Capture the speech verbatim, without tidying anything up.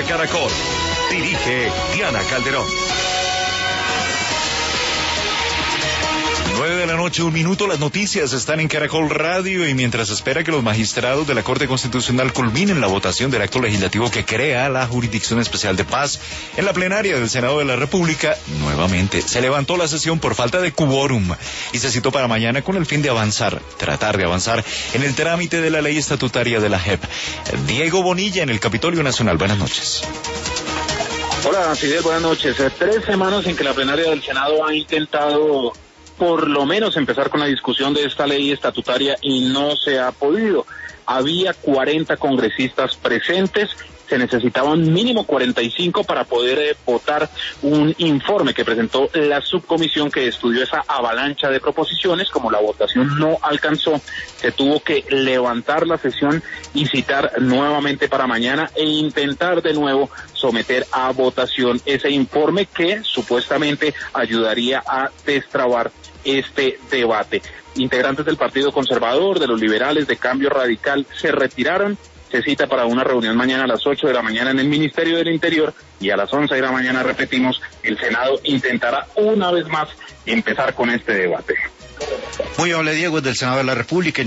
Mañana Caracol. Dirige Diana Calderón. nueve de la noche, un minuto, las noticias están en Caracol Radio y mientras espera que los magistrados de la Corte Constitucional culminen la votación del acto legislativo que crea la Jurisdicción Especial de Paz, en la plenaria del Senado de la República, nuevamente se levantó la sesión por falta de quórum y se citó para mañana con el fin de avanzar, tratar de avanzar en el trámite de la ley estatutaria de la J E P. Diego Bonilla en el Capitolio Nacional, buenas noches. Hola, Fidel, buenas noches. Tres semanas en que la plenaria del Senado ha intentado por lo menos empezar con la discusión de esta ley estatutaria y no se ha podido. Había cuarenta congresistas presentes, se necesitaban mínimo cuarenta y cinco para poder eh, votar un informe que presentó la subcomisión que estudió esa avalancha de proposiciones. Como la votación no alcanzó, se tuvo que levantar la sesión y citar nuevamente para mañana e intentar de nuevo someter a votación ese informe que supuestamente ayudaría a destrabar este debate. Integrantes del Partido Conservador, de los liberales, de Cambio Radical, se retiraron. Se cita para una reunión mañana a las ocho de la mañana en el Ministerio del Interior y a las once de la mañana, repetimos, el Senado intentará una vez más empezar con este debate. Muy amable, Diego, del Senado de la República.